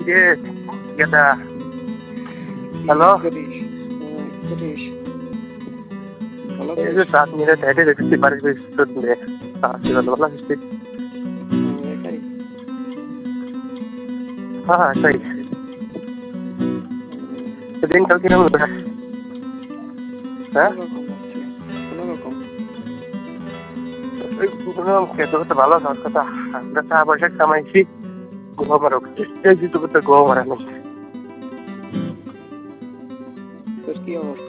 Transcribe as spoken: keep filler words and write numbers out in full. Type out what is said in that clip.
কে গেদা হ্যালো এই যে সাত মিনিট হেঁটে দেখতে পারিস শুনলে ভালো আসছে হ্যাঁ তাই দিনকাল কিরকম হ্যাঁ খেতে করতে ভালো আমার কথা আমরা টাকা পয়সা কামাইছি গোয়া মারো এই জিতু করতে গোয়া মারানো তোর কি অবস্থা?